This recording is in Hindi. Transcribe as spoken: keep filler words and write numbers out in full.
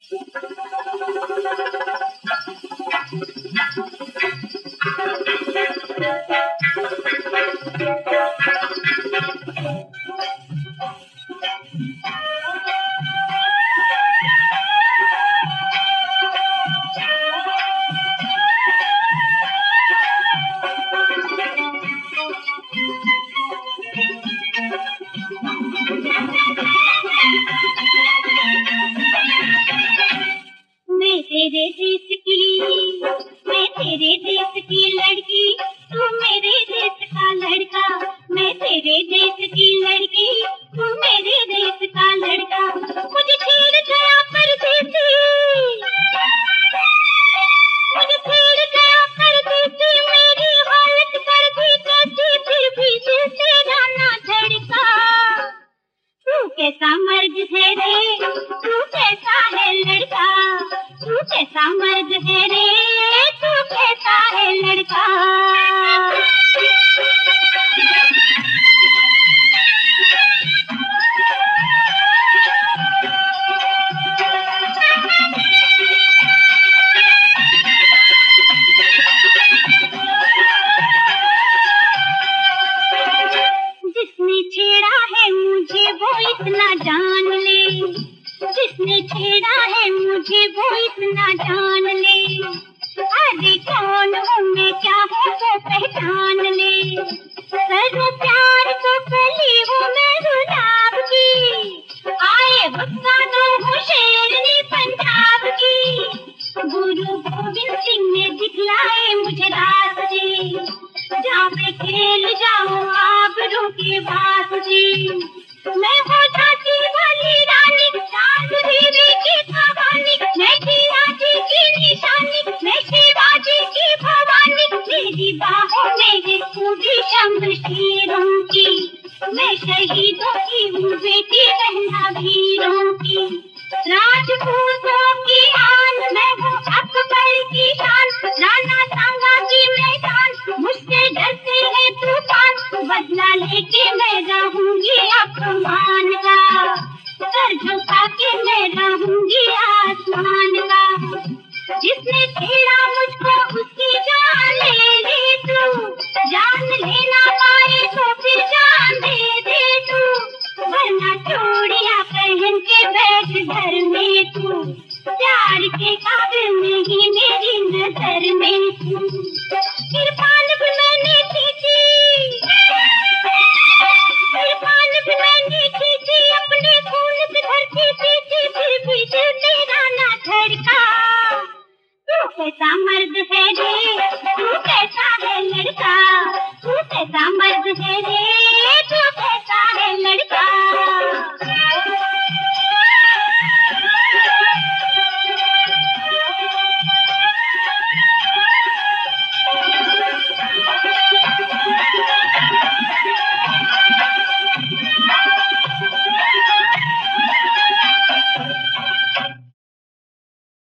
मैं तेरे देश की, मैं तेरे देश की लड़की, तू मेरे देश का लड़का। मैं तेरे देश की लड़की, तू मेरे देश का लड़का। मुझे छेड़ गया परदेसी, मुझे छेड़ गया परदेसी, मेरी हालत कर दी कैसी, फिर भी दिल तेरा ना धड़का। तू कैसा मर्द है रे, तू कैसा है लड़का, तू कैसा मर्द है रे, तू कैसा है लड़का। जिसने छेड़ा है मुझे वो इतना जान ले, जिसने छेड़ा है मुझे वो इतना जान ले। अरे कौन हूँ मैं, क्या हूँ वो पहचान ले। करूँ प्यार तो कली हूँ मैं गुलाब की, आए गुस्सा तो हूँ शेरनी पंजाब की। गुरु गोविंद सिंह ने दिखलाए मुझे रास्ते, जहाँ पे खेल जाऊँ आबरू की बांसुरी। मैं हो झांसी वाली रानी, चांद देवी की कहानी, मैं शिवाजी की निशानी, मैं शिवाजी की भवानी। मेरी बाहों में है खूबी शमशीरों की, मैं शहीदों की हूँ बेटी बहना वीरों की। राजपूतों की आन मैं हूँ अकबर की शान, राणा सांगा की मैदान, मुझसे डरते हैं तूफान। बदला लेके मैं रहूंगी अपमान का, सर झुका के मैं रहूंगी आसमान का। जिसने छेड़ा मुझको उसकी जान ले ले तू, जान लेना पाए तो फिर जान दे दे तू। वरना चूड़ियां पहन के बैठ घर में तू, प्यार के काबिल नहीं मेरी नजर में तू। इरफान भी मैंने खींची, इरफान भी मैंने खींची, अपने खून से धरती पीछे, फिर भी दिल तेरा ना धड़का। तू कैसा मर्द है रे, तू कैसा है लड़का, तू कैसा मर्द है रे,